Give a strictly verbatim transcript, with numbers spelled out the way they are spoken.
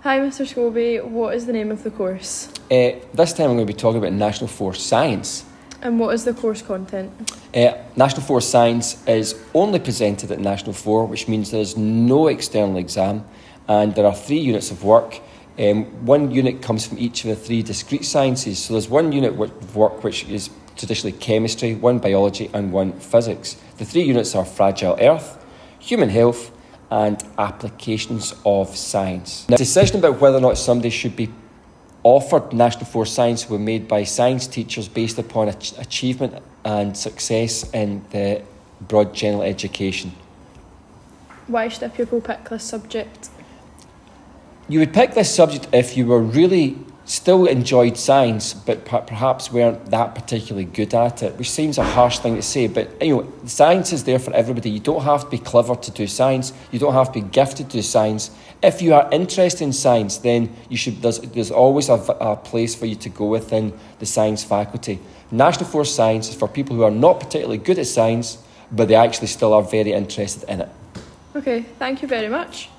Hi, Mister Scobie. What is the name of the course? Uh, this time I'm going to be talking about National Force Science. And what is the course content? Uh, National Force Science is only presented at National four, which means there is no external exam, and there are three units of work. Um, one unit comes from each of the three discrete sciences. So there's one unit of work which is traditionally chemistry, one biology and one physics. The three units are Fragile Earth, Human Health and Applications of Science. Now, the decision about whether or not somebody should be offered National Force Science were made by science teachers based upon ach- achievement and success in the broad general education. Why should a pupil pick this subject? You would pick this subject if you were really still enjoyed science, but per- perhaps weren't that particularly good at it, which seems a harsh thing to say, but you know, science is there for everybody. You don't have to be clever to do science. You don't have to be gifted to do science. If you are interested in science, then you should. There's, there's always a, a place for you to go within the science faculty. National Force Science is for people who are not particularly good at science, but they actually still are very interested in it. Okay, thank you very much.